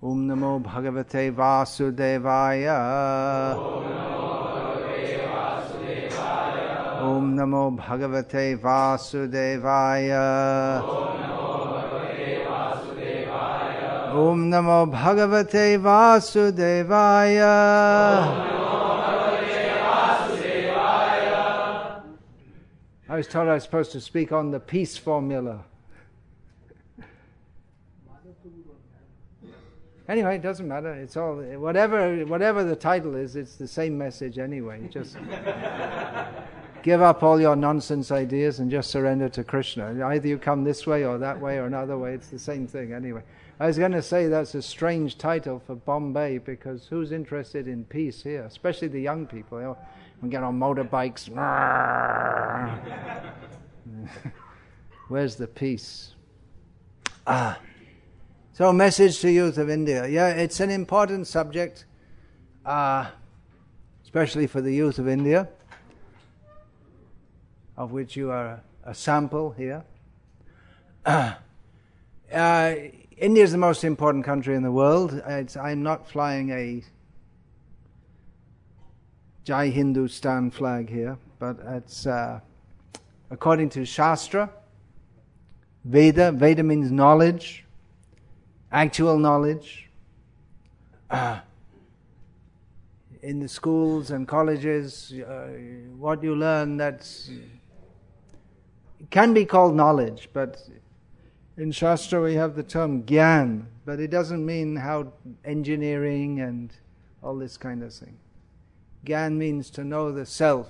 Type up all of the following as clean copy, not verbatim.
Om Namo Bhagavate Vasudevaya. Om Namo Bhagavate Vasudevaya. Om Namo Bhagavate Vasudevaya. I was told I was supposed to speak on the peace formula. Anyway, it doesn't matter. It's all whatever the title is. It's the same message anyway. Just give up all your nonsense ideas and just surrender to Krishna. Either you come this way or that way or another way. It's the same thing anyway. I was going to say that's a strange title for Bombay because who's interested in peace here? Especially the young people. You know, we get on motorbikes. Where's the peace? So, message to youth of India. Yeah, it's an important subject, especially for the youth of India, of which you are a sample here. India is the most important country in the world. I'm not flying a Jai Hindustan flag here, but it's according to Shastra, Veda. Veda means knowledge. Actual knowledge. In the schools and colleges, what you learn it can be called knowledge, but in Shastra we have the term Gyan, but it doesn't mean how engineering and all this kind of thing. Gyan means to know the self.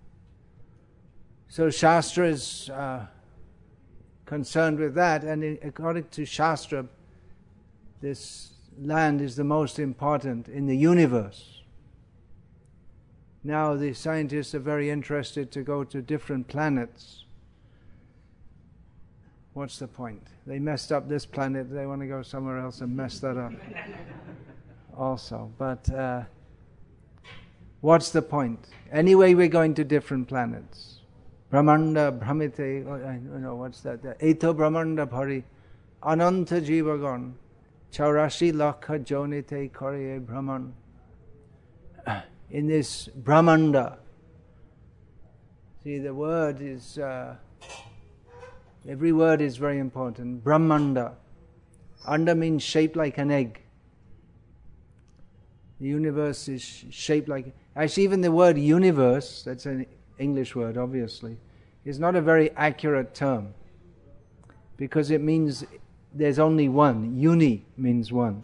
So Shastra is concerned with that, and according to Shastra, this land is the most important in the universe. Now the scientists are very interested to go to different planets. What's the point? They messed up this planet, they want to go somewhere else and mess that up also. But what's the point? Anyway, we're going to different planets. Brahmanda, Brahmite, what's that? Eto Brahmanda Bhari, Ananta Jivagon. Chaurashi Lakha Jonite Kariye Brahman. In this Brahmanda, see the word is, every word is very important. Brahmanda. Anda means shaped like an egg. The universe is shaped like, actually even the word universe, that's an English word obviously, is not a very accurate term. Because it means there's only one. Uni means one.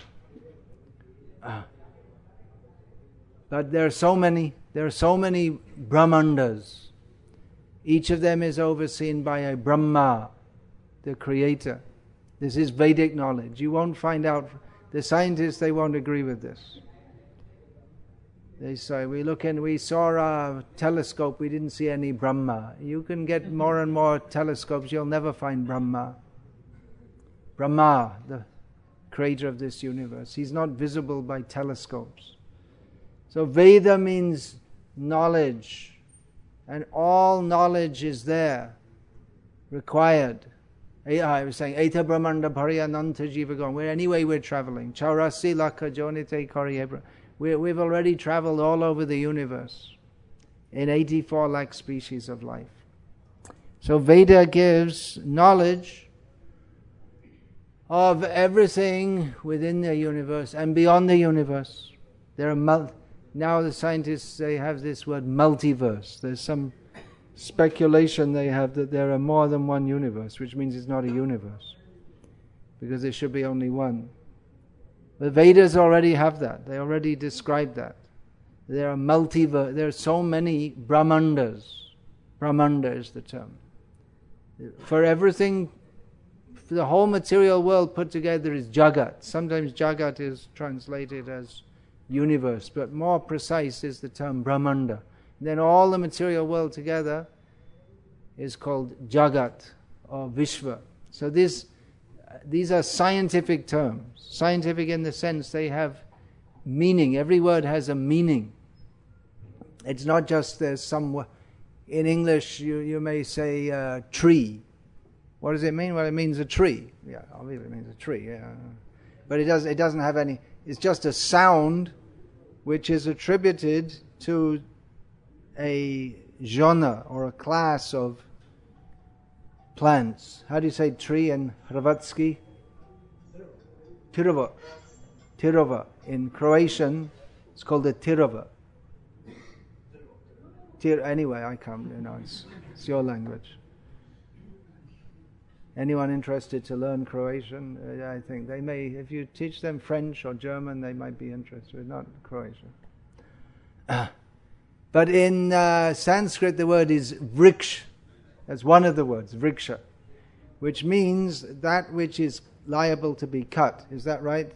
But there are so many Brahmandas. Each of them is overseen by a Brahma, the creator. This is Vedic knowledge. You won't find out, the scientists, they won't agree with this. They say, we saw a telescope, we didn't see any Brahma. You can get more and more telescopes, you'll never find Brahma. Brahma, the creator of this universe. He's not visible by telescopes. So Veda means knowledge. And all knowledge is there, required. I was saying, Eta Brahmanda Bharyananta Jivagon. Anyway we're traveling. Chaurasi Lakha Jonite Kariyebra. We've already traveled all over the universe in 84 lakh species of life. So Veda gives knowledge of everything within the universe and beyond the universe. There are now the scientists, they have this word multiverse. There's some speculation they have that there are more than one universe, which means it's not a universe, because there should be only one. The Vedas already have that. They already describe that. There are multiverse. There are so many Brahmandas. Brahmanda is the term. For everything, for the whole material world put together is Jagat. Sometimes Jagat is translated as universe, but more precise is the term Brahmanda. Then all the material world together is called Jagat or Vishva. So these are scientific terms. Scientific in the sense they have meaning. Every word has a meaning. It's not just there's some... In English you may say tree. What does it mean? Well, it means a tree. Yeah, obviously it means a tree. Yeah. but it doesn't have any. It's just a sound which is attributed to a genre or a class of plants. How do you say tree in Hrvatsky? Tirova. Tirova. In Croatian, it's called a tirova. Anyway, I can't, it's your language. Anyone interested to learn Croatian? I think they may, if you teach them French or German, they might be interested, not Croatian. But in Sanskrit, the word is vriksh. That's one of the words, vriksha, which means that which is liable to be cut. Is that right?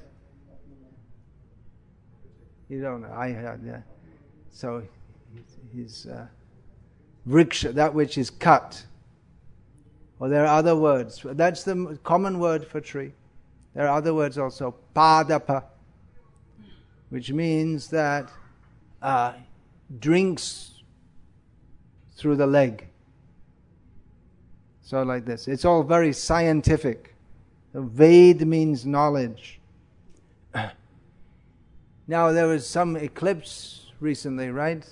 You don't know. I had, yeah. So, he's vriksha, that which is cut. Or there are other words. That's the common word for tree. There are other words also. Padapa, which means that drinks through the leg. So like this. It's all very scientific. Ved means knowledge. Now there was some eclipse recently, right?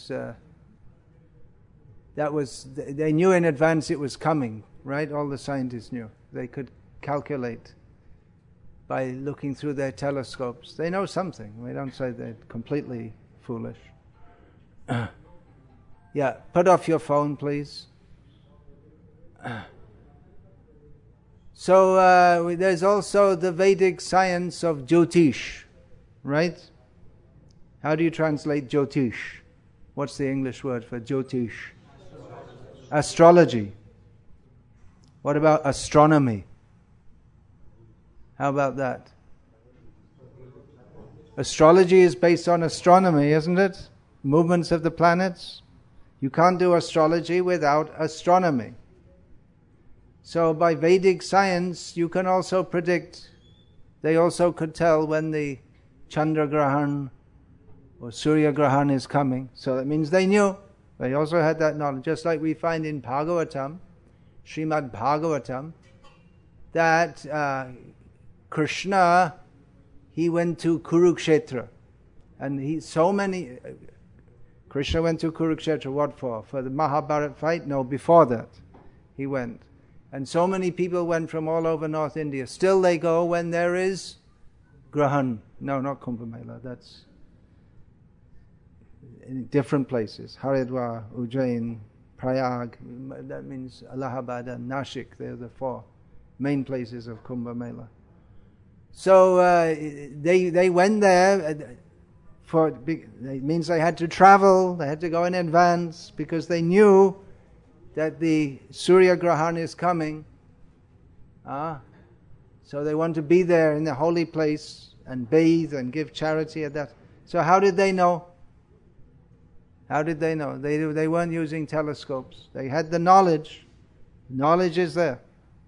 They knew in advance it was coming, right? All the scientists knew. They could calculate by looking through their telescopes. They know something. We don't say they're completely foolish. Yeah, put off your phone, please. So there's also the Vedic science of Jyotish, right? How do you translate Jyotish? What's the English word for Jyotish? Astrology. What about astronomy? How about that? Astrology is based on astronomy, isn't it? Movements of the planets. You can't do astrology without astronomy. So by Vedic science, you can also predict. They also could tell when the Chandragrahan or Surya Grahan is coming. So that means they knew. They also had that knowledge. Just like we find in Bhagavatam, Srimad Bhagavatam, that Krishna, he went to Kurukshetra. And Krishna went to Kurukshetra, what for? For the Mahabharata fight? No, before that he went. And so many people went from all over North India. Still they go when there is Grahan. No, not Kumbh Mela. That's in different places. Haridwar, Ujjain, Prayag. That means Allahabad and Nashik. They're the four main places of Kumbh Mela. So they went there. It means they had to travel. They had to go in advance because they knew that the Surya Grahan is coming. So they want to be there in the holy place and bathe and give charity at that. So how did they know? How did they know? They weren't using telescopes. They had the knowledge. Knowledge is there.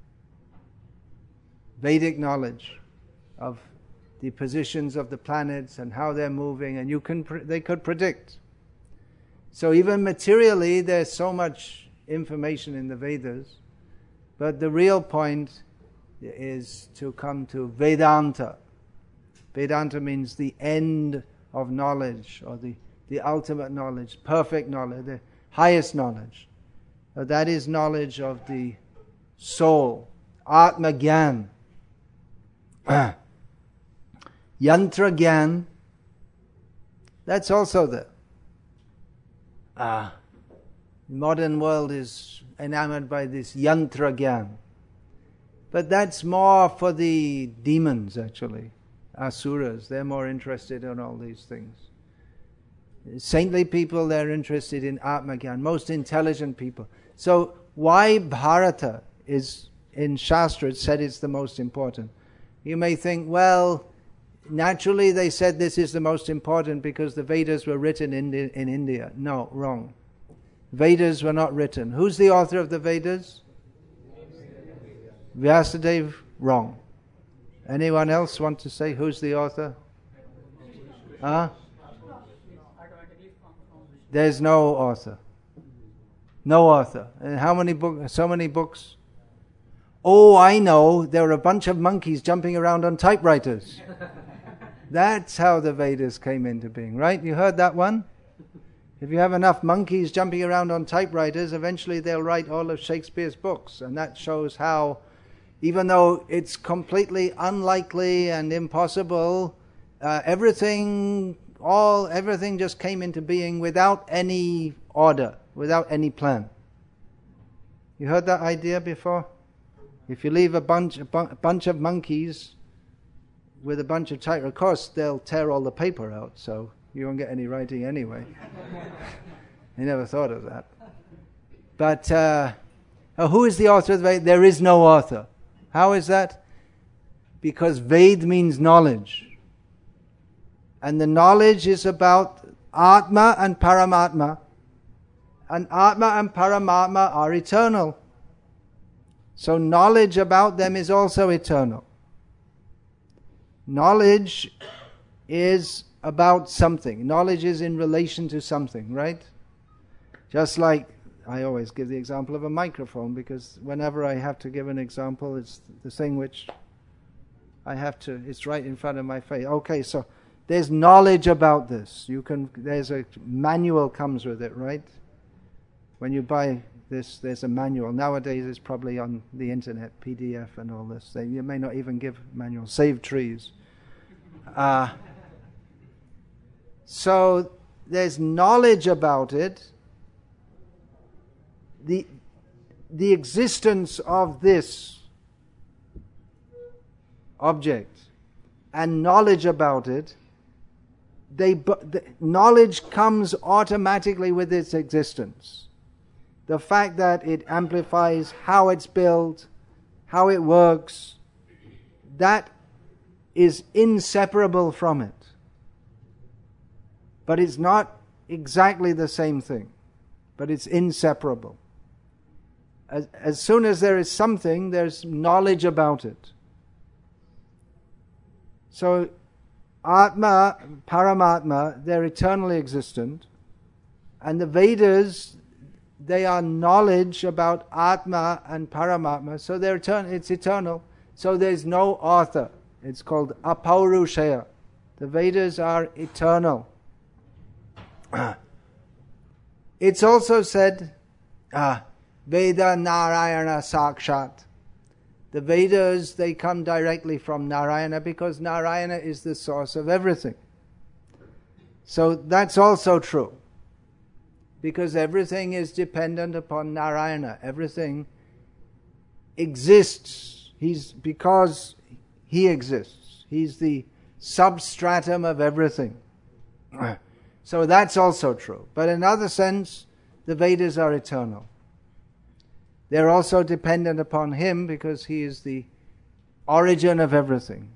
Vedic knowledge of the positions of the planets and how they're moving, and they could predict. So even materially, there's so much information in the Vedas, but the real point is to come to Vedanta. Vedanta means the end of knowledge, or the ultimate knowledge, perfect knowledge, the highest knowledge. That is knowledge of the soul, Atma Gyan. Yantra Gyan, that's also there. The modern world is enamored by this Yantra Gyan. But that's more for the demons, actually. Asuras, they're more interested in all these things. Saintly people, they're interested in Atma Gyan, most intelligent people. So why Bharata is, in Shastra, it said it's the most important. You may think, well, naturally they said this is the most important because the Vedas were written in India. No, wrong. Vedas were not written. Who's the author of the Vedas? Vyasadeva. Wrong. Anyone else want to say who's the author? There's no author. No author. And how many books? So many books? Oh, I know, there are a bunch of monkeys jumping around on typewriters. That's how the Vedas came into being, right? You heard that one? If you have enough monkeys jumping around on typewriters, eventually they'll write all of Shakespeare's books. And that shows how, even though it's completely unlikely and impossible, everything just came into being without any order, without any plan. You heard that idea before? If you leave a bunch of monkeys with a bunch of typewriters, of course they'll tear all the paper out, so you won't get any writing anyway. I never thought of that. But who is the author of the Ved? There is no author. How is that? Because Ved means knowledge. And the knowledge is about Atma and Paramatma. And Atma and Paramatma are eternal. So knowledge about them is also eternal. Knowledge is about something. Knowledge is in relation to something, right? Just like I always give the example of a microphone, because whenever I have to give an example, it's the thing which it's right in front of my face. Okay, so there's knowledge about this. There's a manual comes with it, right? When you buy this, there's a manual. Nowadays it's probably on the internet, PDF and all this. You may not even give manuals. Save trees. So there's knowledge about it. The existence of this object and knowledge about it, the knowledge comes automatically with its existence. The fact that it amplifies how it's built, how it works, that is inseparable from it. But it's not exactly the same thing, but it's inseparable. As soon as there is something, there's knowledge about it. So Atma, Paramatma, they're eternally existent. And the Vedas, they are knowledge about Atma and Paramatma. So they're it's eternal. So there's no author. It's called Apaurushaya. The Vedas are eternal. It's also said, Veda Narayana Sakshat. The Vedas, they come directly from Narayana because Narayana is the source of everything. So that's also true. Because everything is dependent upon Narayana. Everything exists. Because he exists. He's the substratum of everything. So that's also true. But in another sense, the Vedas are eternal. They're also dependent upon him because he is the origin of everything.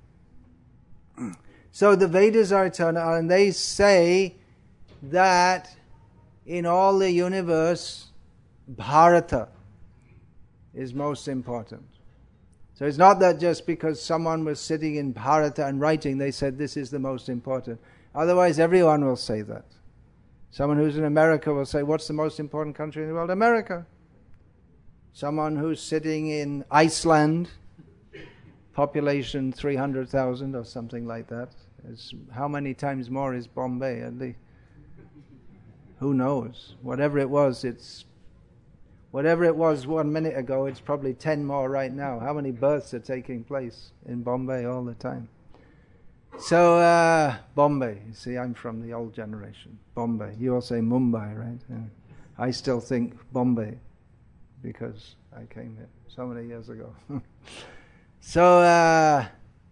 So the Vedas are eternal, and they say that in all the universe, Bharata is most important. So it's not that just because someone was sitting in Bharata and writing, they said this is the most important. Otherwise, everyone will say that. Someone who's in America will say, what's the most important country in the world? America. Someone who's sitting in Iceland, population 300,000 or something like that. How many times more is Bombay? Who knows? Whatever it was 1 minute ago, it's probably 10 more right now. How many births are taking place in Bombay all the time? So, Bombay. You see, I'm from the old generation. Bombay. You all say Mumbai, right? Yeah. I still think Bombay because I came here so many years ago. So,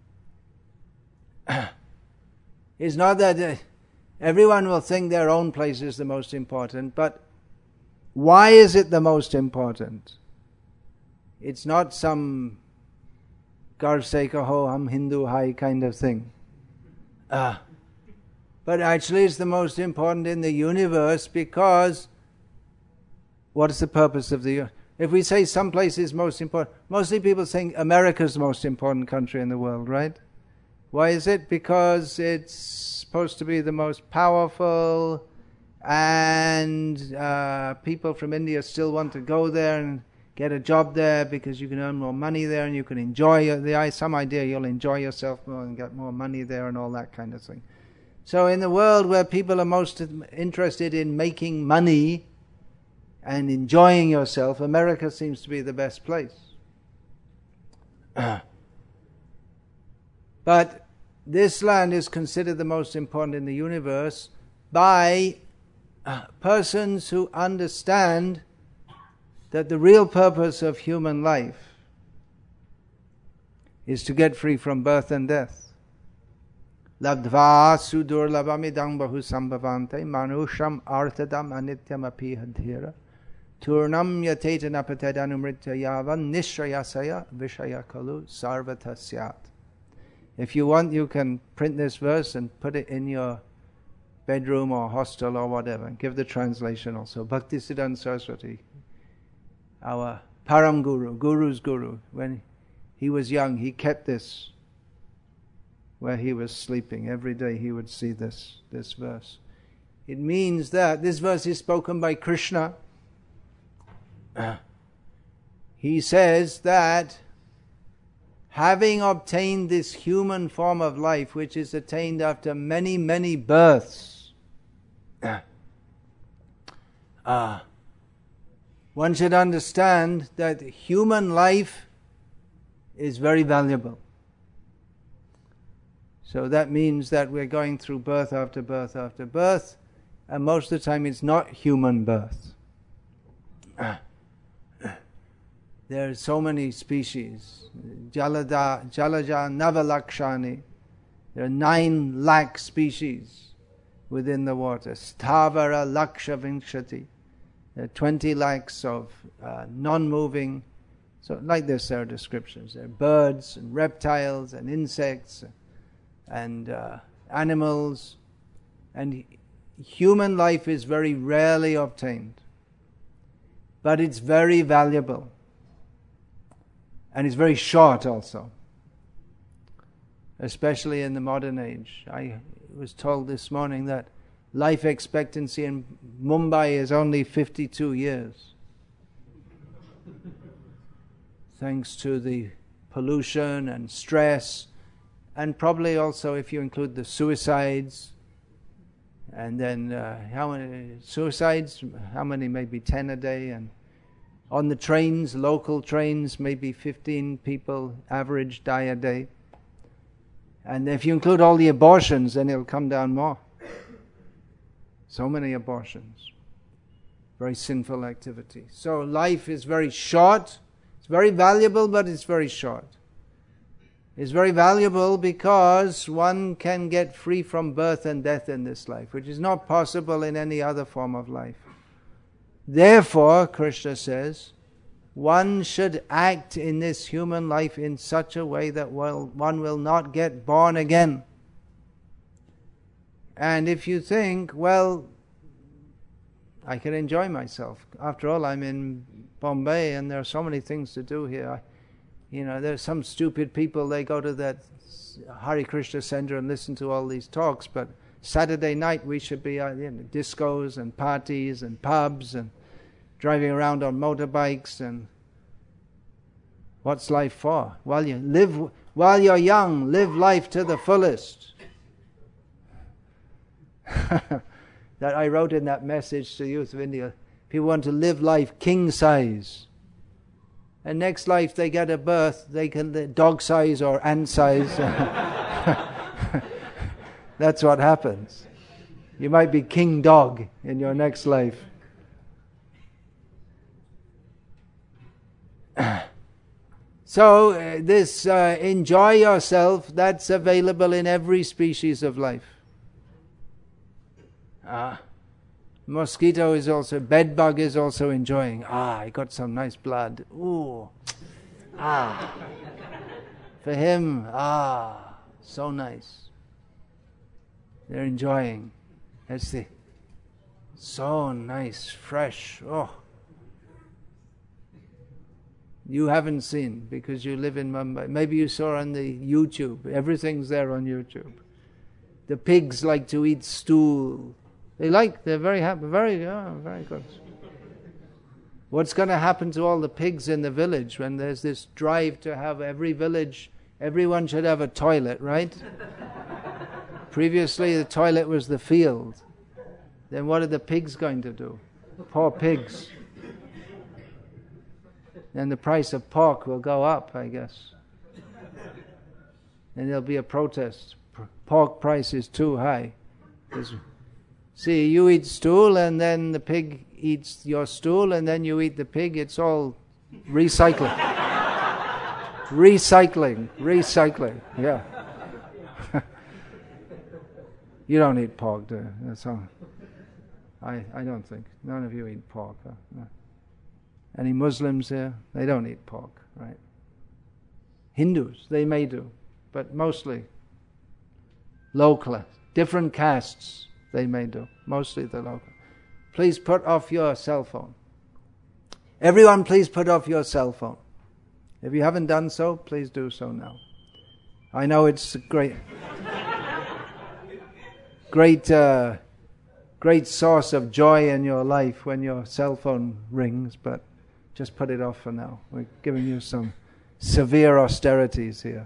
it's not that everyone will think their own place is the most important, but why is it the most important? It's not some gar se kaho hum Hindu hai kind of thing. But actually it's the most important in the universe because what is the purpose of the... If we say some place is most important, mostly people think America's the most important country in the world, right? Why is it? Because it's supposed to be the most powerful, and people from India still want to go there, and get a job there because you can earn more money there and you can enjoy some idea you'll enjoy yourself more and get more money there and all that kind of thing. So in the world where people are most interested in making money and enjoying yourself, America seems to be the best place. But this land is considered the most important in the universe by persons who understand that the real purpose of human life is to get free from birth and death. Labdva sudurlabamidang bahu sambhavante manusham artadam anityam apihadhira turnam yatetana patedanumritya yavan nishrayasaya vishaya kalu sarvatasyat. If you want, you can print this verse and put it in your bedroom or hostel or whatever. Give the translation also. Bhaktisiddhanta Saraswati, our Param Guru, Guru's Guru, when he was young, he kept this where he was sleeping. Every day he would see this verse. It means that this verse is spoken by Krishna. He says that having obtained this human form of life, which is attained after many, many births, one should understand that human life is very valuable. So that means that we're going through birth after birth after birth, and most of the time it's not human birth. There are so many species. Jalaja Navalakshani. There are 9 lakh species within the water. Stavara Lakshavinshati. There are 20 lakhs of non-moving. So like this, there are descriptions. There are birds and reptiles and insects and animals. And human life is very rarely obtained. But it's very valuable. And it's very short also, especially in the modern age. I was told this morning that life expectancy in Mumbai is only 52 years. Thanks to the pollution and stress, and probably also if you include the suicides, and then how many suicides? How many? Maybe 10 a day, and on the trains, local trains, maybe 15 people average die a day. And if you include all the abortions, then it'll come down more. So many abortions. Very sinful activity. So life is very short. It's very valuable, but it's very short. It's very valuable because one can get free from birth and death in this life, which is not possible in any other form of life. Therefore, Krishna says, one should act in this human life in such a way that one will not get born again. And if you think, well, I can enjoy myself. After all, I'm in Bombay and there are so many things to do here. There's some stupid people, they go to that Hare Krishna center and listen to all these talks, but Saturday night we should be discos and parties and pubs and driving around on motorbikes. And what's life for? While you're young, live life to the fullest. That I wrote in that message to youth of India. People want to live life king size. And next life they get a birth, they can dog size or ant size. That's what happens. You might be king dog in your next life. So this enjoy yourself, that's available in every species of life. Mosquito is also, bed bug is also enjoying. I got some nice blood. Ooh. For him, so nice. They're enjoying. That's so nice, fresh. Oh. You haven't seen because you live in Mumbai. Maybe you saw on the YouTube. Everything's there on YouTube. The pigs like to eat stool. They're very happy, very good. What's going to happen to all the pigs in the village when there's this drive to have every village, everyone should have a toilet, right? Previously the toilet was the field. Then what are the pigs going to do? Poor pigs. Then the price of pork will go up, I guess. And there'll be a protest. Pork price is too high. See, you eat stool and then the pig eats your stool and then you eat the pig. It's all recycling. Recycling, yeah. You don't eat pork, do you? That's all. I don't think. None of you eat pork. Huh? No. Any Muslims here? They don't eat pork, right? Hindus, they may do, but mostly local, different castes, they may do. Mostly the local. Please put off your cell phone. Everyone, please put off your cell phone. If you haven't done so, please do so now. I know it's a great source of joy in your life when your cell phone rings, but just put it off for now. We're giving you some severe austerities here.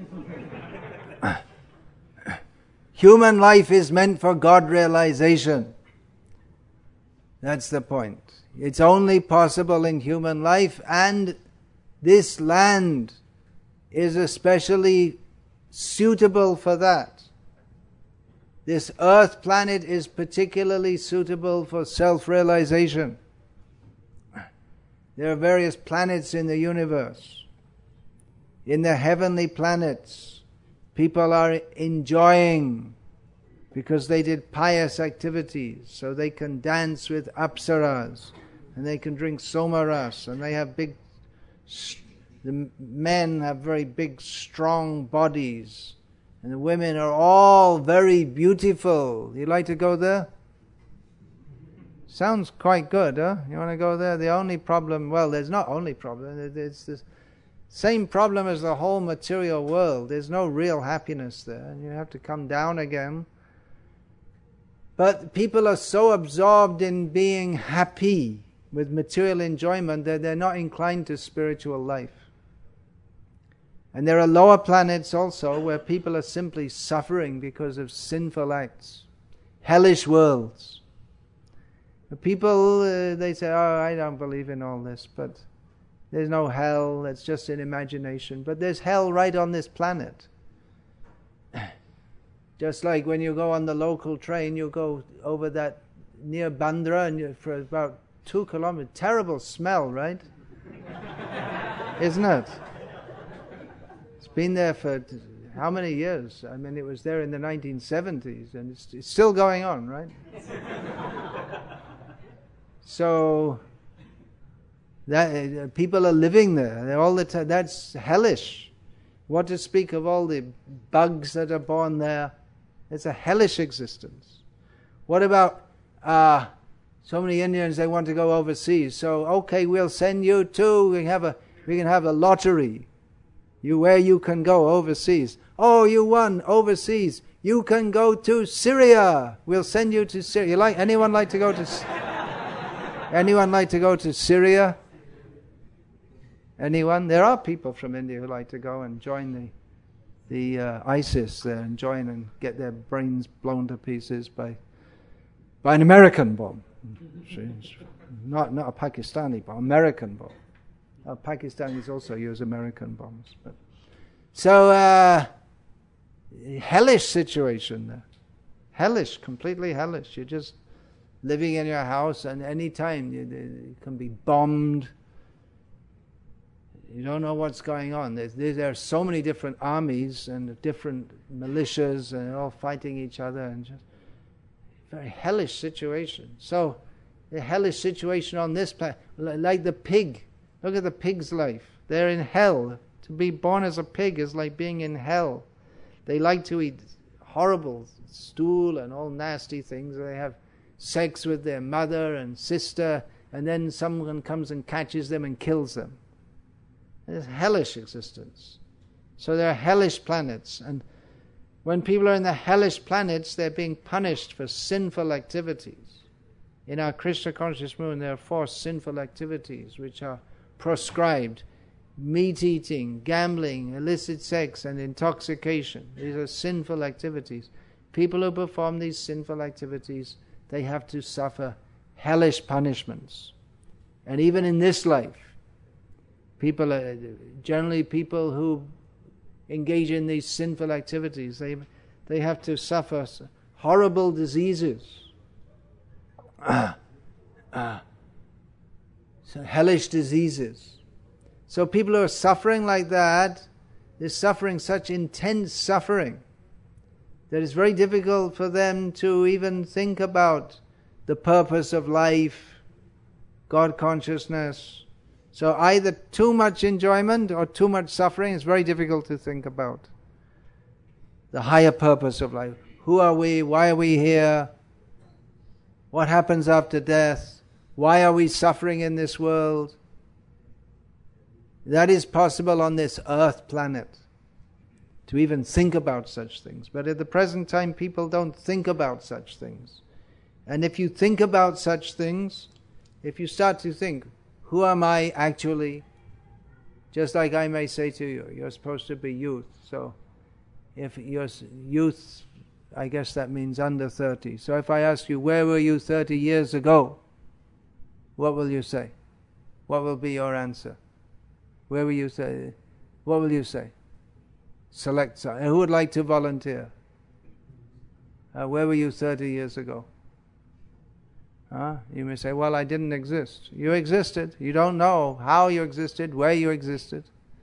Human life is meant for God realization. That's the point. It's only possible in human life, and this land is especially suitable for that. This earth planet is particularly suitable for self-realization. There are various planets in the universe. In the heavenly planets, people are enjoying because they did pious activities, so they can dance with apsaras, and they can drink somaras, and they have the men have very big, strong bodies, and the women are all very beautiful. You like to go there? Sounds quite good, huh? You want to go there? The only problem, well, there's not only problem, it's the same problem as the whole material world. There's no real happiness there, and you have to come down again. But people are so absorbed in being happy with material enjoyment that they're not inclined to spiritual life. And there are lower planets also where people are simply suffering because of sinful acts. Hellish worlds. People, they say, oh, I don't believe in all this, but there's no hell, it's just an imagination. But there's hell right on this planet. Just like when you go on the local train, you go over that near Bandra and for about 2 kilometers. Terrible smell, right? Isn't it? It's been there for how many years? I mean, it was there in the 1970s, and it's still going on, right? So that people are living there. They're all the time. That's hellish. What to speak of all the bugs that are born there? It's a hellish existence. What about so many Indians? They want to go overseas. So okay, we'll send you to. We can have a lottery. Where you can go overseas. Oh, you won overseas. You can go to Syria. We'll send you to Syria. Anyone like to go to Syria? Anyone? There are people from India who like to go and join the ISIS there and join and get their brains blown to pieces by an American bomb. Not a Pakistani bomb, American bomb. Pakistanis also use American bombs. But so hellish situation there. Hellish, completely hellish. You're just living in your house, and any time you can be bombed. You don't know what's going on. There are so many different armies and different militias, and they're all fighting each other, and just very hellish situation. So the hellish situation on this planet, like the pig. Look at the pig's life. They're in hell. To be born as a pig is like being in hell. They like to eat horrible stool and all nasty things. They have sex with their mother and sister, and then someone comes and catches them and kills them. It's hellish existence. So there are hellish planets, and when people are in the hellish planets, they're being punished for sinful activities. In our Krishna conscious movement, there are 4 sinful activities which are proscribed: meat eating, gambling, illicit sex, and intoxication. These are sinful activities. People who perform these sinful activities, they have to suffer hellish punishments. And even in this life, generally people who engage in these sinful activities, they have to suffer horrible diseases. So hellish diseases. So people who are suffering like that, they're suffering such intense suffering that it's very difficult for them to even think about the purpose of life, God consciousness. So either too much enjoyment or too much suffering is very difficult to think about the higher purpose of life. Who are we? Why are we here? What happens after death? Why are we suffering in this world? That is possible on this earth planet, to even think about such things. But at the present time, people don't think about such things. And if you think about such things, if you start to think, who am I actually? Just like I may say to you, you're supposed to be youth. So if you're youth, I guess that means under 30. So if I ask you, where were you 30 years ago? What will you say? What will be your answer? Where will you say? What will you say? Select some. Who would like to volunteer? Where were you 30 years ago? You may say, well, I didn't exist. You existed. You don't know how you existed, where you existed.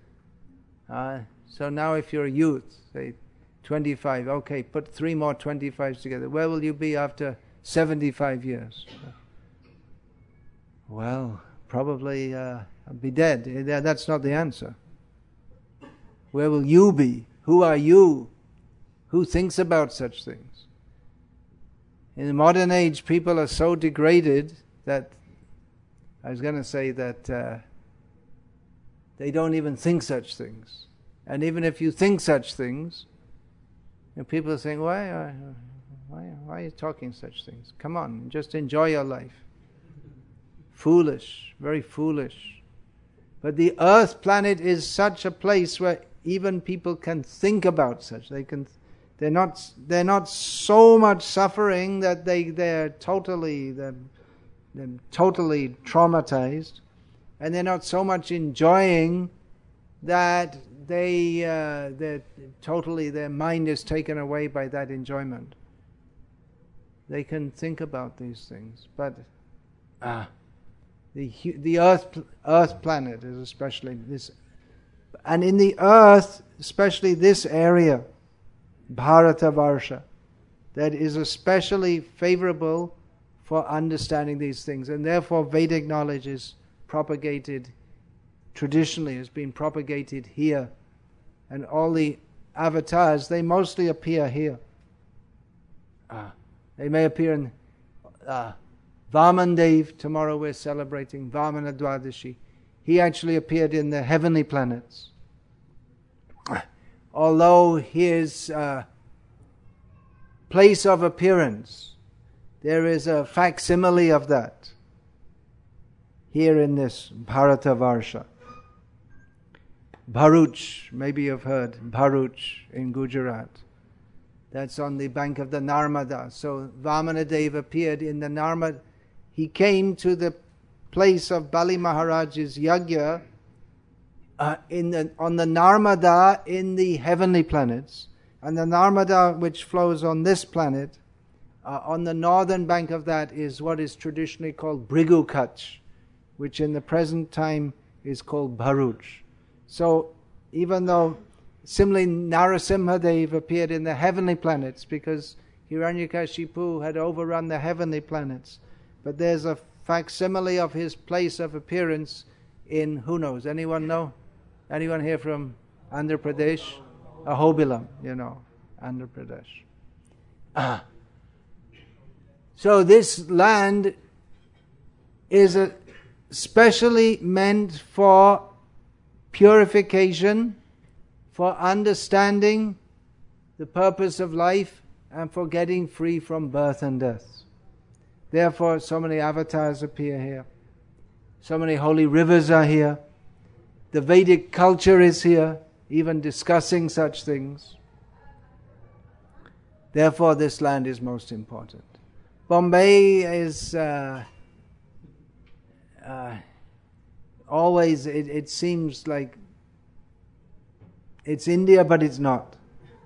So now if you're a youth, say 25, okay, put 3 more 25s together. Where will you be after 75 years? Well, probably I'll be dead. That's not the answer. Where will you be? Who are you? Who thinks about such things? In the modern age, people are so degraded that, I was going to say that they don't even think such things. And even if you think such things, people are saying, why are you talking such things? Come on, just enjoy your life. Foolish, very foolish. But the earth planet is such a place where even people can think about such. They're not so much suffering that they're totally traumatized, and they're not so much enjoying that their mind is taken away by that enjoyment. They can think about these things, but the earth planet is especially this, and in the earth, especially this area, Bharatavarsha, that is especially favorable for understanding these things, and therefore Vedic knowledge is propagated traditionally, has been propagated here, and all the avatars, they mostly appear here. They may appear in Vamandev. Tomorrow we're celebrating Vamana Dwadashi. He actually appeared in the heavenly planets. Although his place of appearance, there is a facsimile of that here in this Bharatavarsha. Bharuch, maybe you've heard, Bharuch in Gujarat. That's on the bank of the Narmada. So Vamanadev appeared in the Narmada. He came to the place of Bali Maharaj's yajna on the Narmada in the heavenly planets. And the Narmada, which flows on this planet, on the northern bank of that is what is traditionally called Bhrigu Kutch, which in the present time is called Bharuch. So even though similarly Narasimhadev appeared in the heavenly planets because Hiranyakashipu had overrun the heavenly planets, but there's a facsimile of his place of appearance in, who knows, anyone know? Anyone here from Andhra Pradesh? Ahobilam, Andhra Pradesh. So this land is specially meant for purification, for understanding the purpose of life, and for getting free from birth and death. Therefore, so many avatars appear here. So many holy rivers are here. The Vedic culture is here, even discussing such things. Therefore, this land is most important. Bombay is always, it seems like it's India, but it's not.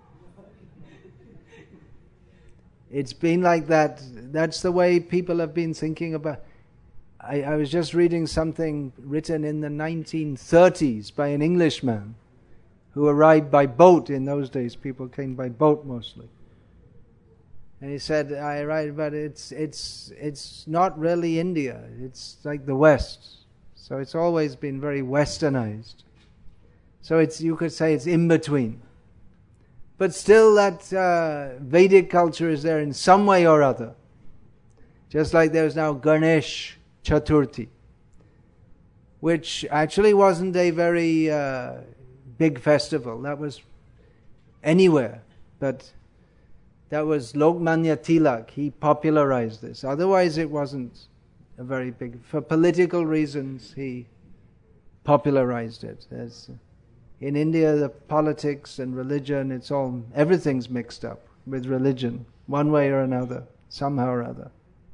It's been like that. That's the way people have been thinking about. I was just reading something written in the 1930s by an Englishman who arrived by boat. In those days, people came by boat mostly. And he said, "I arrived, but it's not really India. It's like the West. So it's always been very westernized. So you could say it's in between. But still that Vedic culture is there in some way or other. Just like there's now Ganesh Chaturthi, which actually wasn't a very big festival. That was anywhere. But that was Lokmanya Tilak. He popularized this. Otherwise it wasn't a very big... For political reasons he popularized it. In India, the politics and religion, everything's mixed up with religion, one way or another, somehow or other.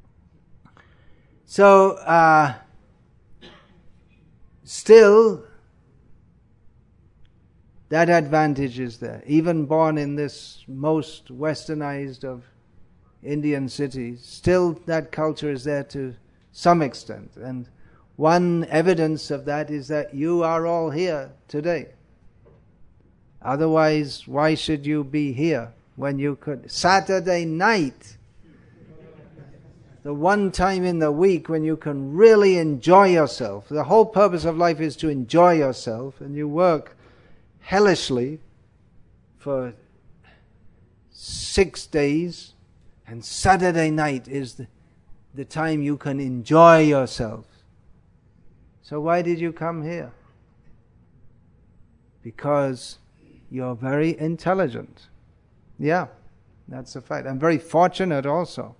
So, still, that advantage is there. Even born in this most westernized of Indian cities, still that culture is there to some extent. And one evidence of that is that you are all here today. Otherwise, why should you be here when you could? Saturday night, the one time in the week when you can really enjoy yourself. The whole purpose of life is to enjoy yourself, and you work hellishly for 6 days, and Saturday night is the time you can enjoy yourself. So why did you come here? Because you're very intelligent. Yeah, that's a fact. I'm very fortunate also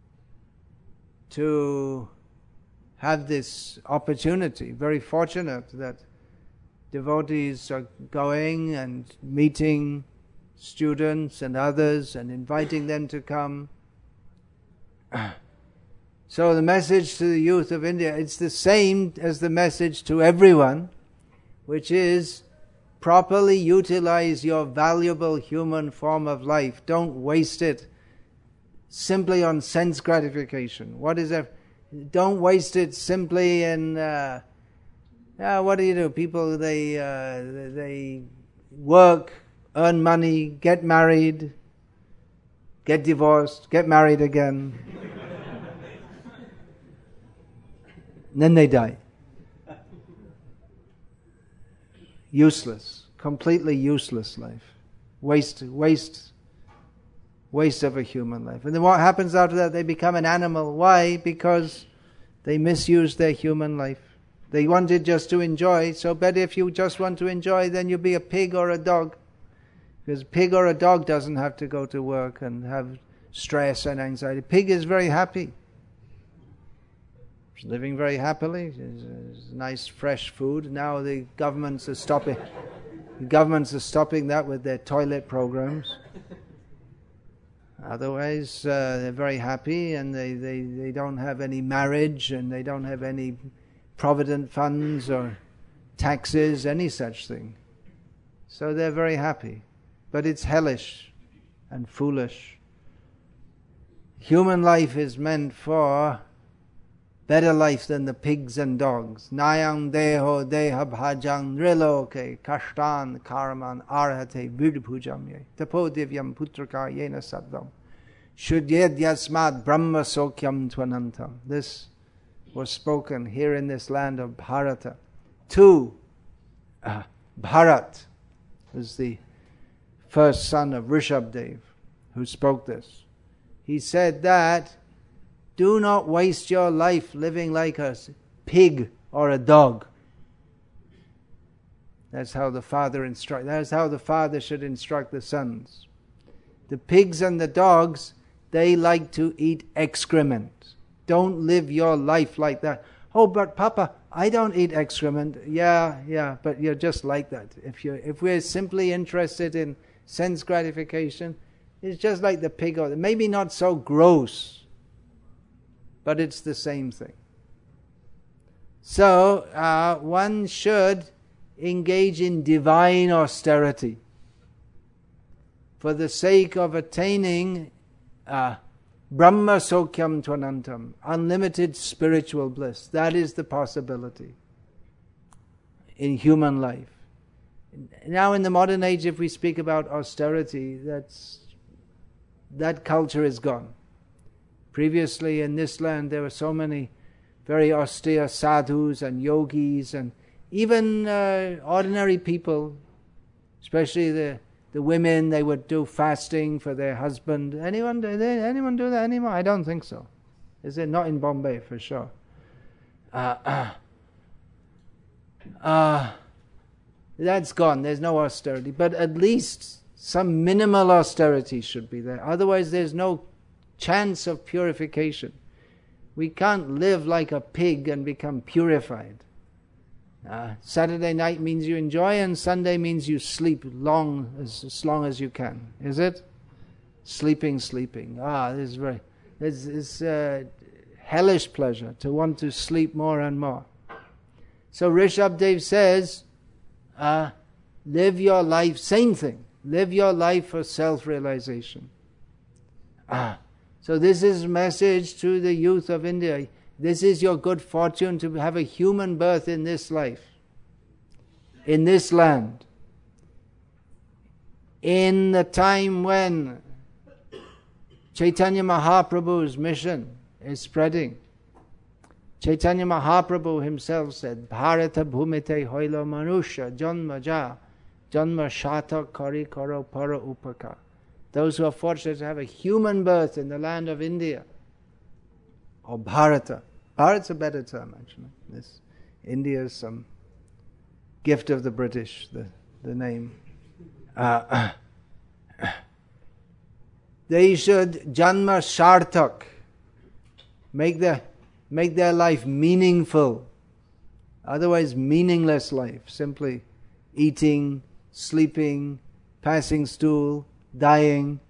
to have this opportunity. Very fortunate that devotees are going and meeting students and others and inviting them to come. So the message to the youth of India, it's the same as the message to everyone, which is properly utilize your valuable human form of life. Don't waste it simply on sense gratification. What is that? Don't waste it simply in what do you do? People, they work, earn money, get married, get divorced, get married again. And then they die. Useless, completely useless life. Waste of a human life. And then what happens after that? They become an animal. Why? Because they misuse their human life. They wanted just to enjoy, so better if you just want to enjoy, then you'll be a pig or a dog. Because a pig or a dog doesn't have to go to work and have stress and anxiety. Pig is very happy. It's living very happily. It's nice fresh food. Now the governments are stopping that with their toilet programs. Otherwise, they're very happy, and they don't have any marriage, and they don't have any provident funds or taxes, any such thing. So they're very happy. But it's hellish and foolish. Human life is meant for better life than the pigs and dogs. Nayang deho deha bhajang nriloke kashtan karman arhate vidpujamye tapo divyam putraka yena saddam shudyed yasmad brahma sokyam tvanantam. This was spoken here in this land of Bharata to Bharat, who's the first son of Rishabdev, who spoke this. He said that do not waste your life living like a pig or a dog. That's how the father that's how the father should instruct the sons. The pigs and the dogs, they like to eat excrement. Don't live your life like that. Oh, but Papa, I don't eat excrement. Yeah, but you're just like that. If we're simply interested in sense gratification, it's just like the pig, or maybe not so gross, but it's the same thing. So one should engage in divine austerity for the sake of attaining Brahma Sokyam Tvanantam, unlimited spiritual bliss. That is the possibility in human life. Now in the modern age, if we speak about austerity, that culture is gone. Previously in this land there were so many very austere sadhus and yogis, and even ordinary people, especially the women, they would do fasting for their husband. Anyone do that anymore? I don't think so. Is it? Not in Bombay for sure. That's gone. There's no austerity. But at least some minimal austerity should be there. Otherwise there's no chance of purification. We can't live like a pig and become purified. Saturday night means you enjoy, and Sunday means you sleep as long as you can. Is it? Sleeping. This is hellish pleasure to want to sleep more and more. So Rishabdev says, live your life, same thing. Live your life for self-realization. So this is a message to the youth of India. This is your good fortune to have a human birth in this life, in this land, in the time when Chaitanya Mahaprabhu's mission is spreading. Chaitanya Mahaprabhu himself said, Bharata bhumite hoilo manusha janma ja janma shata kari karo para upaka. Those who are fortunate to have a human birth in the land of India, or Bharata. Bharat's a better term, actually. India is some gift of the British, the name. They should janma shartak, make their life meaningful. Otherwise, meaningless life, simply eating, sleeping, passing stool, dying.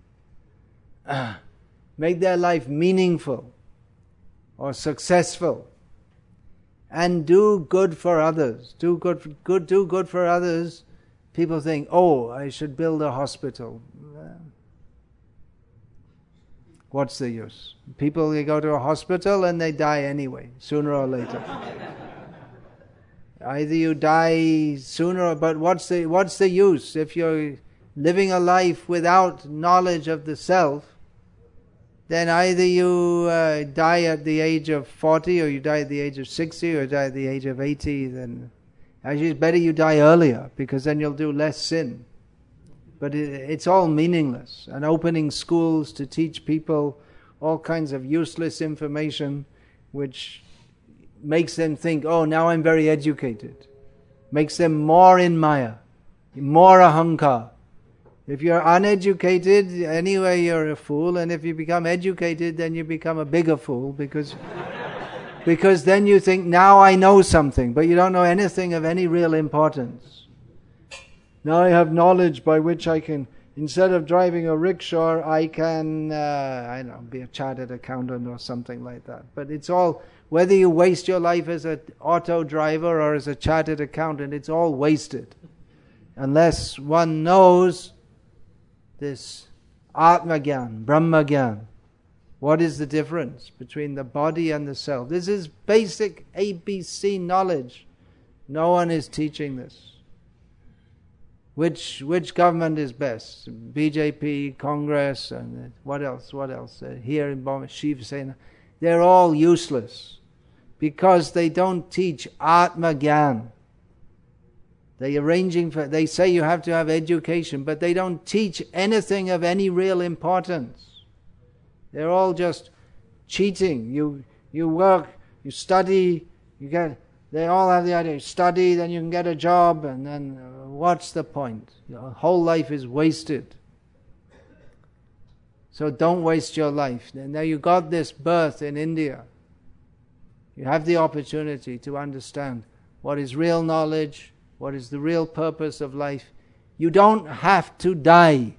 Make their life meaningful or successful, and do good for others. Do good for others. People think, oh, I should build a hospital. What's the use? People, they go to a hospital and they die anyway, sooner or later. Either you die sooner, but what's the use if you're living a life without knowledge of the self? Then either you die at the age of 40, or you die at the age of 60, or die at the age of 80. Then actually it's better you die earlier, because then you'll do less sin. But it's all meaningless. And opening schools to teach people all kinds of useless information, which makes them think, oh, now I'm very educated. Makes them more in Maya, more ahankar. If you're uneducated, anyway you're a fool, and if you become educated, then you become a bigger fool, because then you think, now I know something, but you don't know anything of any real importance. Now I have knowledge by which I can, instead of driving a rickshaw, I can, be a chartered accountant or something like that. But it's all, whether you waste your life as an auto driver or as a chartered accountant, it's all wasted. Unless one knows this Atma Gyan, Brahma Gyan. What is the difference between the body and the self? This is basic ABC knowledge. No one is teaching this. Which government is best? BJP, Congress, and what else? Here in Bombay, Shiv Sena. They're all useless because they don't teach Atma Gyan. They say you have to have education, but they don't teach anything of any real importance. They're all just cheating. You work, you study, they all have the idea, you study, then you can get a job, and then what's the point? Your whole life is wasted. So don't waste your life. Now you got this birth in India. You have the opportunity to understand what is real knowledge, what is the real purpose of life. You don't have to die.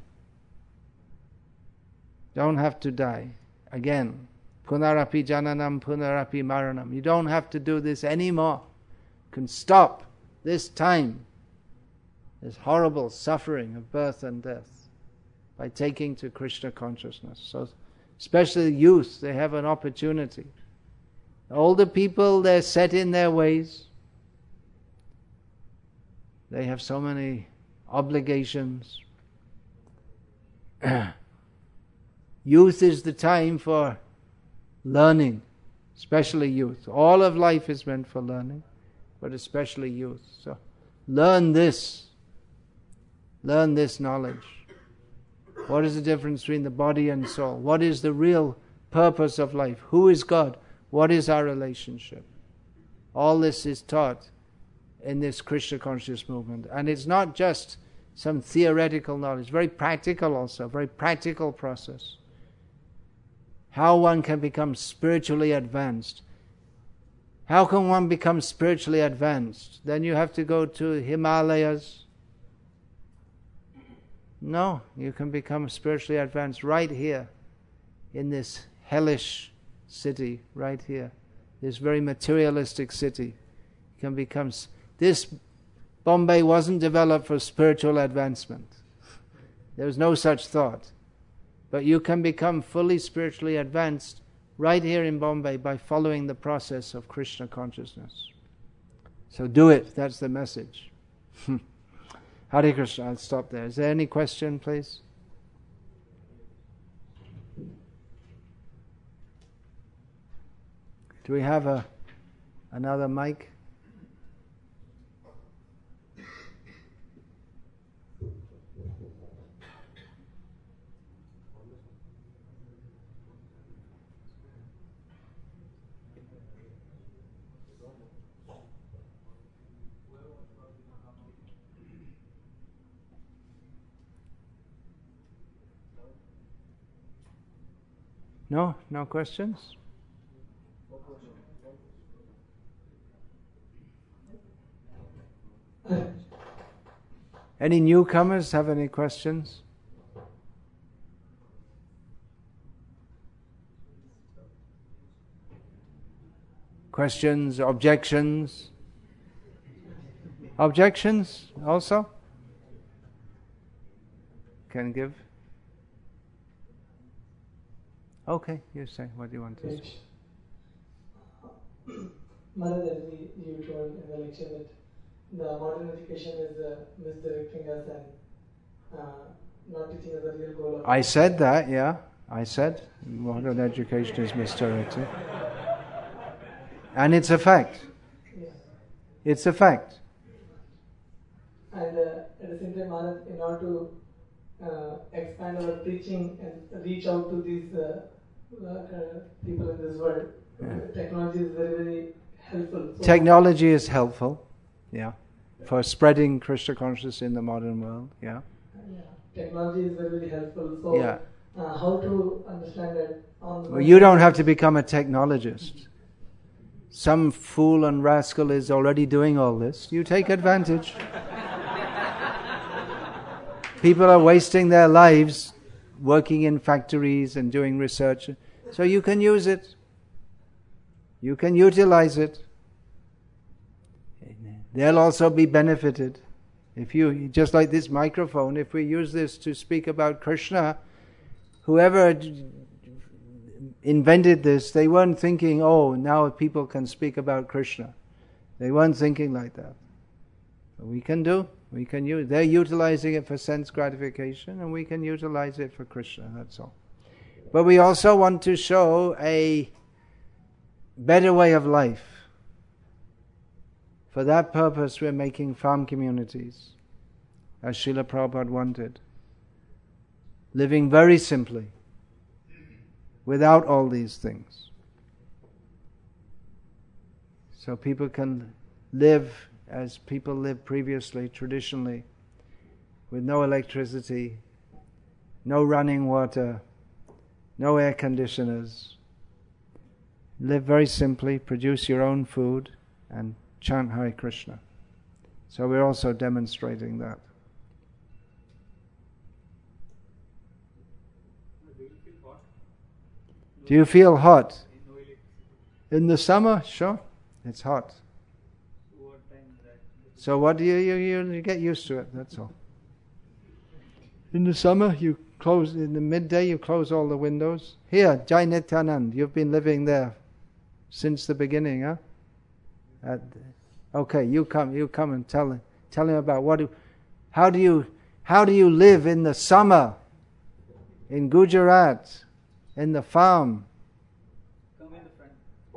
Don't have to die. Again, punarapi jananam, punarapi maranam. You don't have to do this anymore. You can stop this time, this horrible suffering of birth and death, by taking to Krishna consciousness. So, especially youth, they have an opportunity. Older people, they're set in their ways. They have so many obligations. Youth is the time for learning, especially youth. All of life is meant for learning, but especially youth. So learn this knowledge. What is the difference between the body and soul? What is the real purpose of life? Who is God? What is our relationship? All this is taught in this Krishna conscious movement. And it's not just some theoretical knowledge, very practical also, very practical process. How one can become spiritually advanced. How can one become spiritually advanced? Then you have to go to Himalayas. No, you can become spiritually advanced right here in this hellish city, right here. This very materialistic city. You can become... This Bombay wasn't developed for spiritual advancement. There was no such thought. But you can become fully spiritually advanced right here in Bombay by following the process of Krishna consciousness. So do it, that's the message. Hare Krishna, I'll stop there. Is there any question, please? Do we have another mic? No? No questions? Any newcomers have any questions? Questions, objections? Objections also? Can give? Okay, you say. What do you want to say? Maharaj, you told in the lecture that the modern education is misdirecting us and not teaching us the real goal of... I said that, yeah. I said modern education is misdirected. And it's a fact. Yes. It's a fact. And at the same time, Maharaj, in order to expand our preaching and reach out to these people in this world, technology is very, very helpful. So technology is helpful, yeah, for spreading Krishna consciousness in the modern world, yeah. Technology is very, very helpful. So yeah. How to understand that? Well, you don't have to become a technologist. Some fool and rascal is already doing all this. You take advantage. People are wasting their lives working in factories and doing research. So you can use it. You can utilize it. They'll also be benefited. If you, just like this microphone, if we use this to speak about Krishna, whoever invented this, they weren't thinking, oh, now people can speak about Krishna. They weren't thinking like that. We can use. They're utilizing it for sense gratification, and we can utilize it for Krishna. That's all. But we also want to show a better way of life. For that purpose, we're making farm communities, as Srila Prabhupada wanted, living very simply, without all these things, so people can live as people lived previously, traditionally, with no electricity, no running water, no air conditioners, live very simply, produce your own food, and chant Hare Krishna. So we're also demonstrating that. Do you feel hot? In the summer? Sure, it's hot. So what do you get used to it, that's all. In the summer, you close, in the midday, you close all the windows. Here, Jai Nityanand, you've been living there since the beginning, huh? Okay, you come and tell him about how do you live in the summer in Gujarat, in the farm? Come in the front.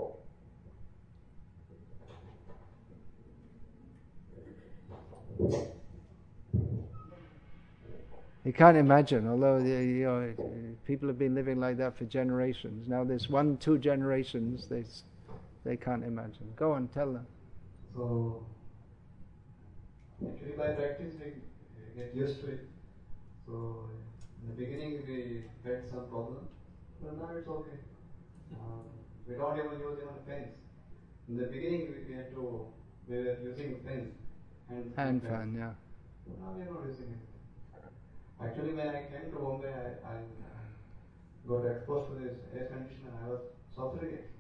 You can't imagine, although people have been living like that for generations. Now there's 1-2 generations, they can't imagine. Go on, tell them. So, actually by practice we get used to it. So, in the beginning we had some problems, but now it's okay. We don't even use fans. In the beginning we were using fans. Hand fan, yeah. Now we are not using it. Actually, when I came to Bombay, I got exposed to this air conditioner. I was suffering it.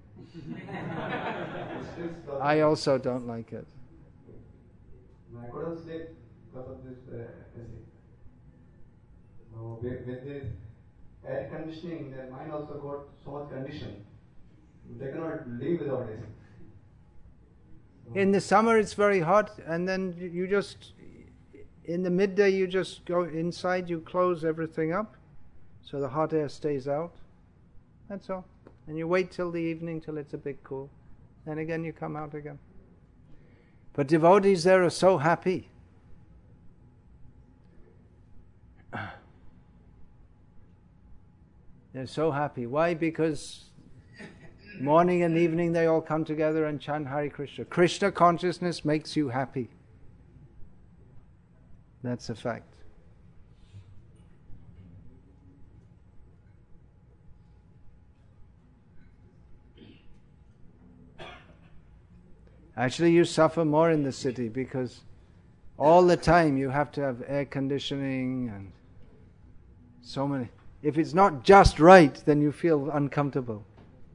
I also don't like it. I couldn't sleep because of this AC. So with this air conditioning, their mind also got so much condition. They cannot live without AC. So In the summer it's very hot, and then you just, in the midday you just go inside, you close everything up, so the hot air stays out. That's all. And you wait till the evening, till it's a bit cool. Then again you come out again. But devotees there are so happy. They're so happy. Why? Because morning and evening they all come together and chant Hare Krishna. Krishna consciousness makes you happy. That's a fact. Actually, you suffer more in the city because all the time you have to have air conditioning and so many. If it's not just right, then you feel uncomfortable.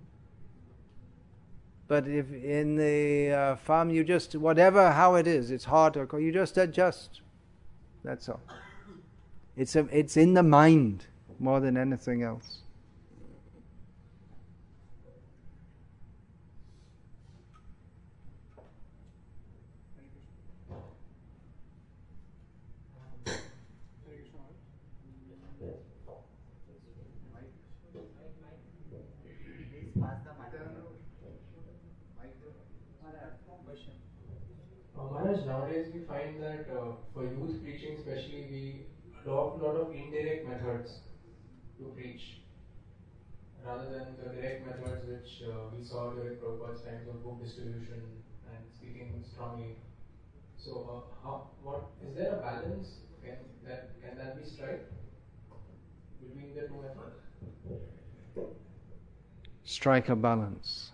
But if in the farm you just, whatever, how it is, it's hot or cold, you just adjust. That's all. It's in the mind more than anything else. Maharaj, nowadays we find that for youth preaching especially, we adopt a lot of indirect methods to preach rather than the direct methods which we saw during Prabhupada's times of book distribution and speaking strongly. So, what is there a balance? Can that be struck between the two methods? Strike a balance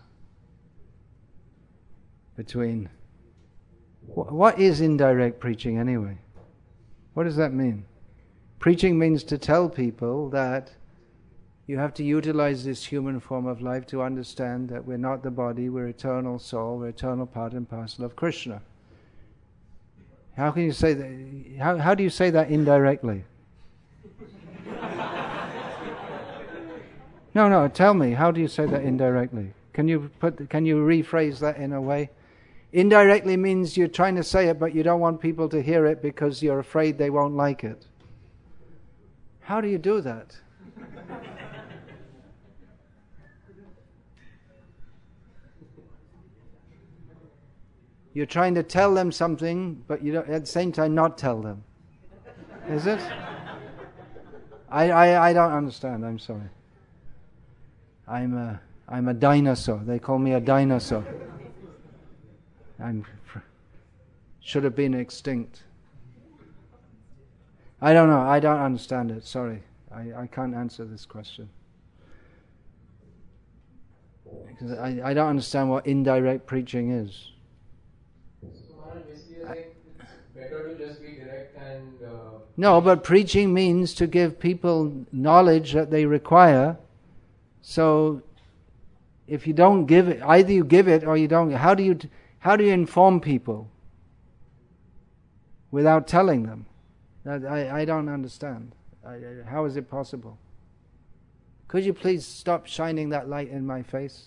between. What is indirect preaching anyway? What does that mean? Preaching means to tell people that you have to utilize this human form of life to understand that we're not the body, we're eternal soul, we're eternal part and parcel of Krishna. How can you say that? How do you say that indirectly? No, tell me, how do you say that indirectly? Can you rephrase that in a way? Indirectly means you're trying to say it, but you don't want people to hear it because you're afraid they won't like it. How do you do that? You're trying to tell them something, but you don't, at the same time not tell them. Is it? I don't understand, I'm sorry. I'm a dinosaur. They call me a dinosaur. Should have been extinct. I don't know. I don't understand it. Sorry. I can't answer this question. Because I don't understand what indirect preaching is. So Maharaj, basically you're saying it's better to just be direct and... No, but preaching means to give people knowledge that they require. So if you don't give it, either you give it or you don't. How do you inform people without telling them? I don't understand. How is it possible? Could you please stop shining that light in my face?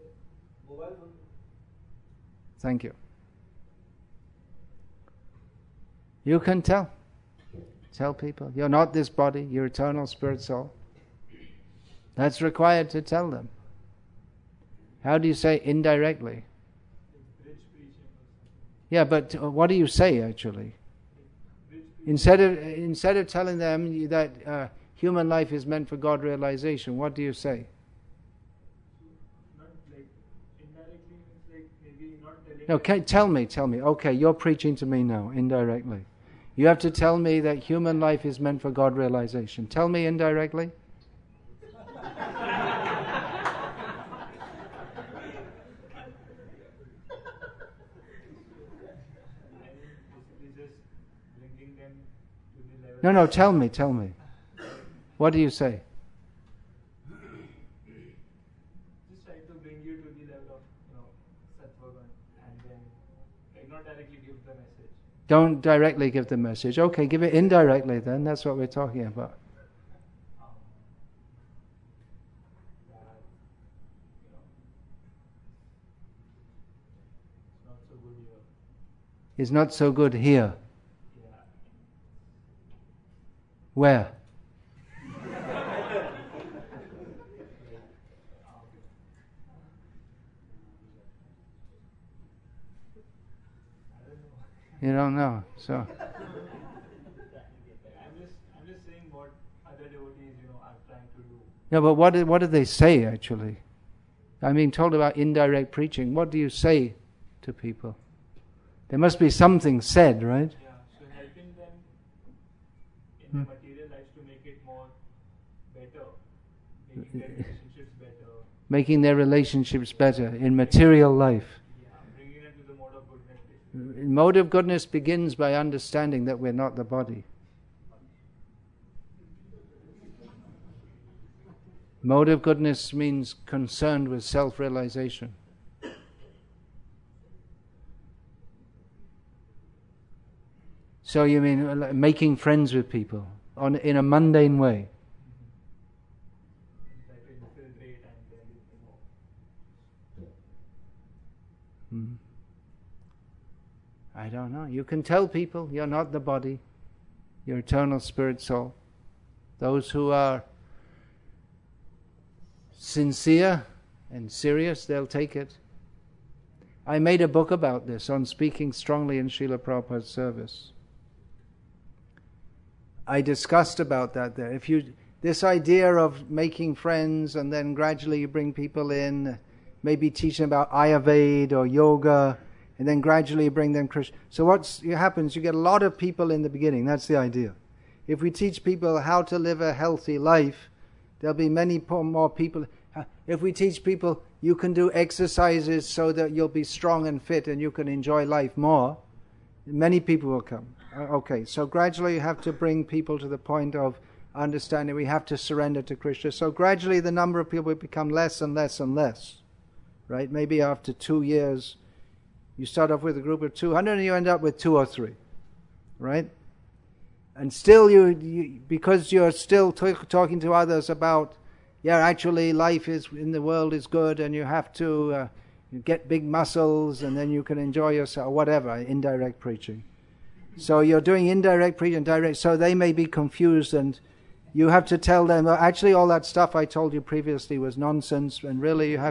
Thank you. You can tell. Tell people, you're not this body, you're eternal spirit soul. That's required to tell them. How do you say indirectly? Yeah, but what do you say actually? Instead of telling them that human life is meant for God realization, what do you say? Not like indirectly means like maybe not telling. No, tell me. Okay, you're preaching to me now, indirectly. You have to tell me that human life is meant for God realization. Tell me indirectly. No, tell me. What do you say? Just try to bring you to the level of, sattva and then not directly give the message. Don't directly give the message. Okay, give it indirectly then. That's what we're talking about. It's not so good here. It's not so good here. Yeah. Where? You don't know, so. I'm just saying what other devotees, are trying to do. No, but what do they say actually? I'm being told about indirect preaching. What do you say to people? There must be something said, right? Yeah, so helping them in their material lives to make it more better, making their relationships better. Making their relationships better in material life. Yeah, bringing them to the mode of goodness. Mode of goodness begins by understanding that we're not the body. Mode of goodness means concerned with self-realization. So you mean making friends with people in a mundane way? Like to infiltrate and then, I don't know. You can tell people you're not the body, you're eternal spirit soul. Those who are sincere and serious, they'll take it. I made a book about this on speaking strongly in Srila Prabhupada's service. I discussed about that there. This idea of making friends and then gradually you bring people in, maybe teaching about Ayurveda or yoga, and then gradually you bring them Krishna. So what happens, you get a lot of people in the beginning. That's the idea. If we teach people how to live a healthy life, there'll be many more people. If we teach people you can do exercises so that you'll be strong and fit and you can enjoy life more, many people will come. Okay, so gradually you have to bring people to the point of understanding we have to surrender to Krishna. So gradually the number of people will become less and less and less. Right? Maybe after 2 years, you start off with a group of 200 and you end up with 2 or 3. Right? And still you because you're still talking to others about, actually life is in the world is good and you have to get big muscles and then you can enjoy yourself, whatever, indirect preaching. So you're doing indirect preaching, direct, so they may be confused and you have to tell them, actually all that stuff I told you previously was nonsense and really you have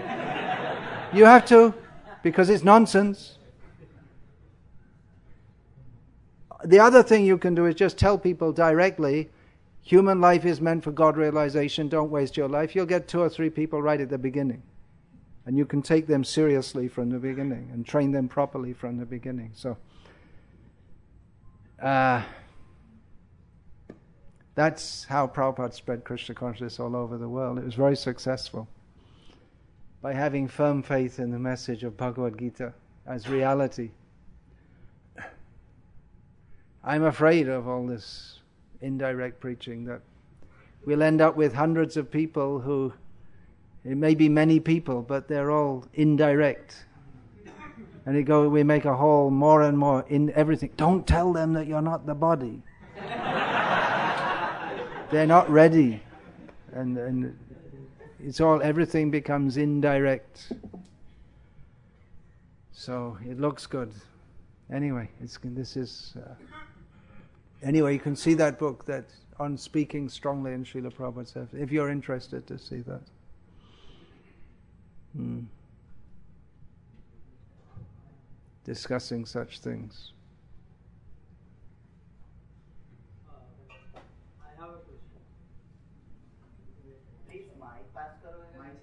to, because it's nonsense. The other thing you can do is just tell people directly, human life is meant for God realization, don't waste your life. You'll get 2 or 3 people right at the beginning. And you can take them seriously from the beginning and train them properly from the beginning. So, that's how Prabhupada spread Krishna consciousness all over the world. It was very successful. by having firm faith in the message of Bhagavad Gita as reality. I'm afraid of all this indirect preaching, that we'll end up with hundreds of people who, it may be many people, but they're all indirect. And we make a hole more and more in everything. Don't tell them that you're not the body. They're not ready. And it's all, everything becomes indirect. So it looks good. Anyway, anyway, you can see that book that on speaking strongly in Srila Prabhupada, if you're interested to see that. Discussing such things. I have a question. Please, mic pass karo.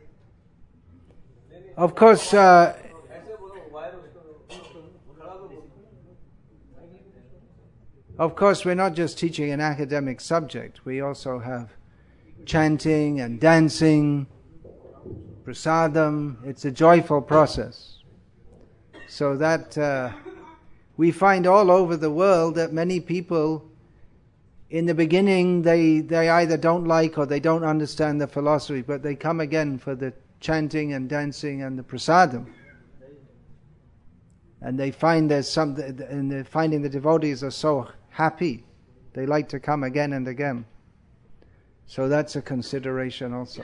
Of course, we're not just teaching an academic subject. We also have chanting and dancing, prasadam. It's a joyful process. So that we find all over the world that many people, in the beginning, they either don't like or they don't understand the philosophy, but they come again for the chanting and dancing and the prasadam. And they find there's something, and they're finding the devotees are so happy, they like to come again and again. So that's a consideration also.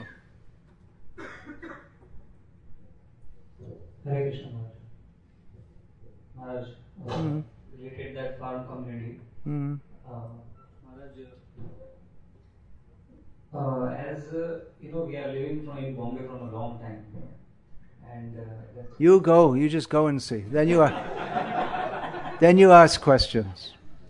Hare Krishna Maharaj. Related that farm community. As we are living in Bombay from a long time, and you just go and see. Then you ask questions.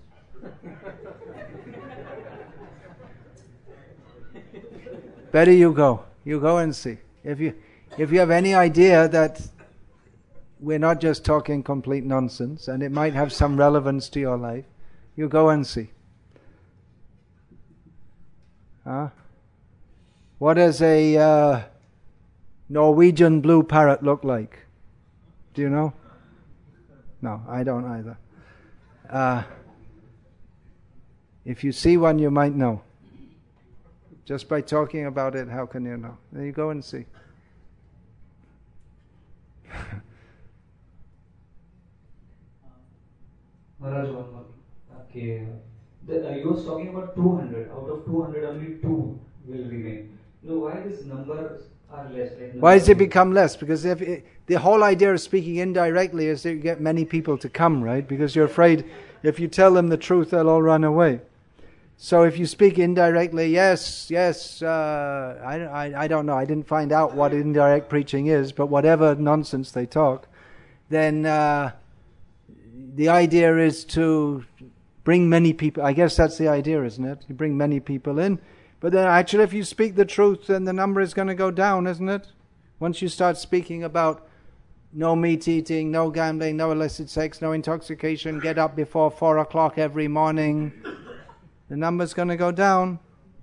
Better you go and see. If you have any idea that we're not just talking complete nonsense and it might have some relevance to your life, you go and see. What does a Norwegian blue parrot look like? Do you know? No, I don't either. If you see one, you might know. Just by talking about it, how can you know? Then you go and see. Maharaj, one more. Okay. You was talking about 200. Out of 200, only 2 will remain. Why these numbers are less? Why does it become less? Because the whole idea of speaking indirectly is that you get many people to come, right? Because you're afraid if you tell them the truth, they'll all run away. So if you speak indirectly, yes, I don't know. I didn't find out what indirect preaching is, but whatever nonsense they talk, then the idea is to bring many people. I guess that's the idea, isn't it? You bring many people in. But then actually if you speak the truth, then the number is going to go down, isn't it? Once you start speaking about no meat eating, no gambling, no illicit sex, no intoxication, get up before 4 o'clock every morning, the number's going to go down.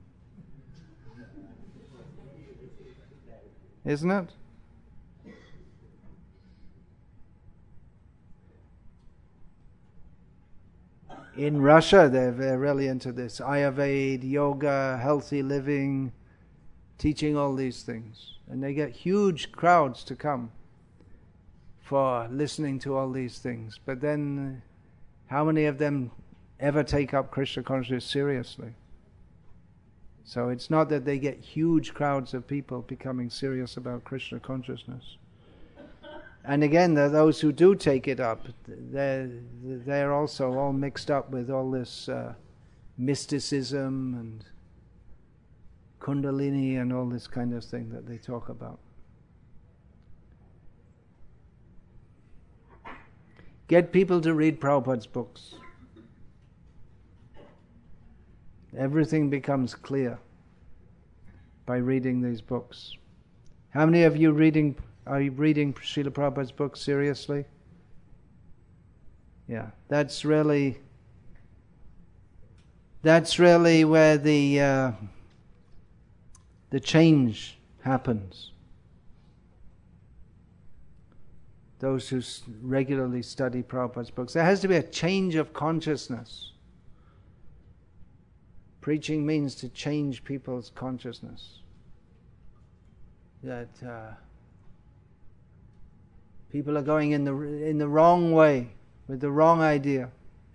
Isn't it? In Russia, they're really into this. Ayurveda, yoga, healthy living, teaching all these things. And they get huge crowds to come for listening to all these things. But then, how many of them ever take up Krishna consciousness seriously? So it's not that they get huge crowds of people becoming serious about Krishna consciousness. And again, those who do take it up, they're also all mixed up with all this mysticism and kundalini and all this kind of thing that they talk about. Get people to read Prabhupada's books. Everything becomes clear by reading these books. How many of you are you reading Srila Prabhupada's book seriously? Yeah, that's really where the change happens. those who regularly study Prabhupada's books. There has to be a change of consciousness. Preaching means to change people's consciousness. That people are going in the wrong way, with the wrong idea.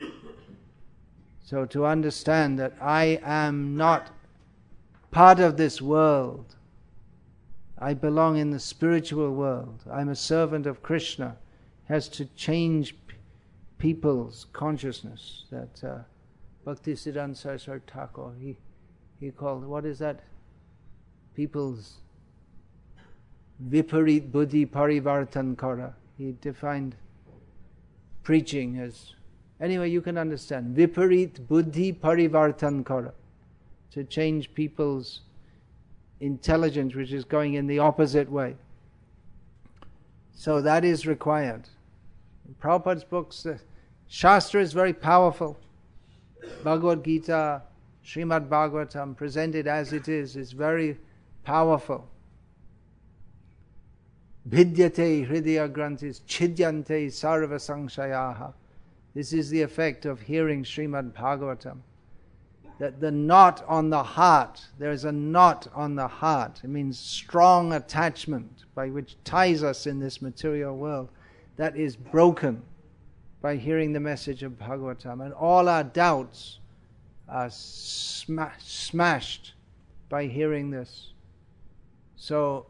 So to understand that I am not part of this world, I belong in the spiritual world, I'm a servant of Krishna, has to change people's consciousness. That Bhaktisiddhanta Saraswati Thakur, he called, what is that? People's Viparit Buddhi Parivartan Kara. He defined preaching as, anyway, you can understand, Viparit Buddhi Parivartan Kara, to change people's intelligence which is going in the opposite way. So that is required. In Prabhupada's books, the Shastra is very powerful. Bhagavad Gita, Srimad Bhagavatam, presented as it is very powerful. Vidyate hridaya granthis chidyante sarva sangshayaha. This is the effect of hearing Srimad Bhagavatam. That the knot on the heart, there is a knot on the heart. It means strong attachment by which ties us in this material world. That is broken by hearing the message of Bhagavatam. And all our doubts are smashed by hearing this. So,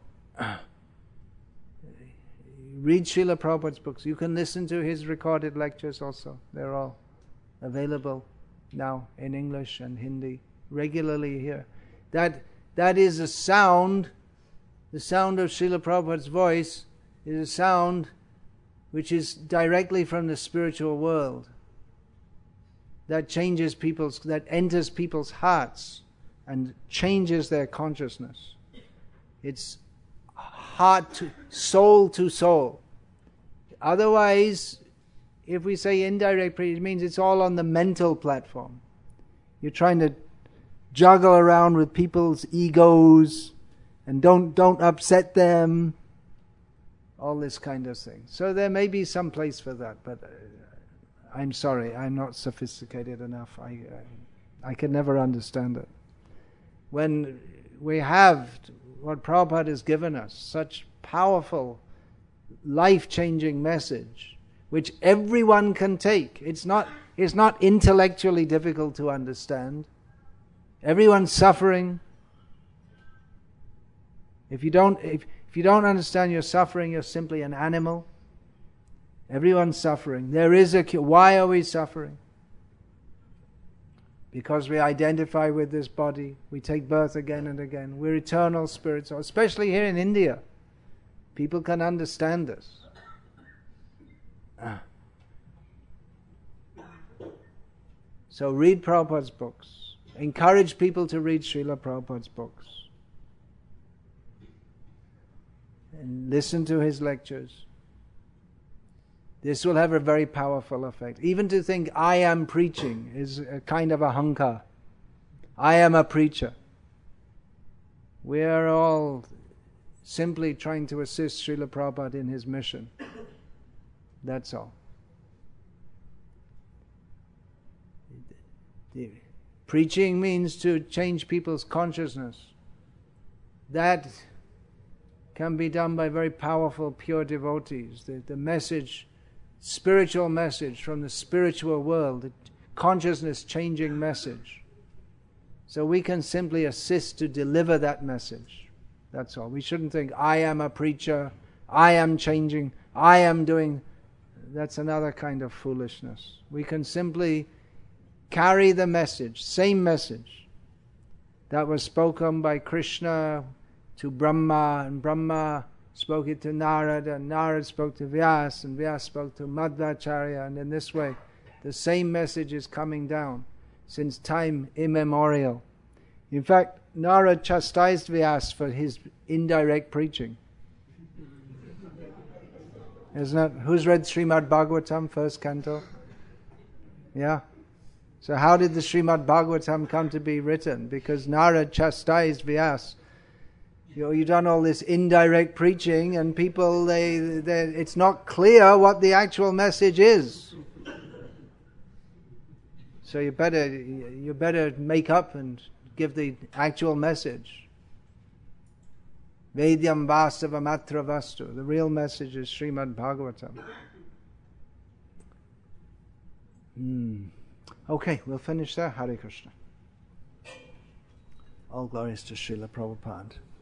read Srila Prabhupada's books. You can listen to his recorded lectures also. They're all available now in English and Hindi regularly here. That is a sound. The sound of Srila Prabhupada's voice is a sound which is directly from the spiritual world. That enters people's hearts and changes their consciousness. It's soul to soul. Otherwise, if we say indirect preaching, it means it's all on the mental platform. You're trying to juggle around with people's egos and don't upset them. All this kind of thing. So there may be some place for that, but I'm sorry, I'm not sophisticated enough. I can never understand it. When we have what Prabhupada has given us, such powerful, life-changing message, which everyone can take. It's not intellectually difficult to understand. Everyone's suffering. If you don't understand you're suffering, you're simply an animal. Everyone's suffering. There is a cure. Why are we suffering? Because we identify with this body. We take birth again and again. We're eternal spirits, especially here in India. People can understand this. So read Prabhupada's books. Encourage people to read Srila Prabhupada's books. And listen to his lectures. This will have a very powerful effect. Even to think I am preaching is a kind of ahankar. I am a preacher. We are all simply trying to assist Srila Prabhupada in his mission. That's all. Preaching means to change people's consciousness. That can be done by very powerful, pure devotees. The message, spiritual message from the spiritual world, the consciousness-changing message. So we can simply assist to deliver that message. That's all. We shouldn't think, I am a preacher, I am changing, I am doing. That's another kind of foolishness. We can simply carry the message, same message, that was spoken by Krishna to Brahma, and Brahma spoke it to Narada, and Narada spoke to Vyas, and Vyas spoke to Madhvacharya, and in this way, the same message is coming down since time immemorial. In fact, Narada chastised Vyas for his indirect preaching. Isn't it? Who's read Srimad Bhagavatam, first canto? Yeah? So how did the Srimad Bhagavatam come to be written? Because Narada chastised Vyas You've done all this indirect preaching, and people, it's not clear what the actual message is. So you better make up and give the actual message. Vedyam Vasavam Atra Vastu. The real message is Srimad Bhagavatam. Okay, we'll finish there. Hare Krishna. All glories to Srila Prabhupada.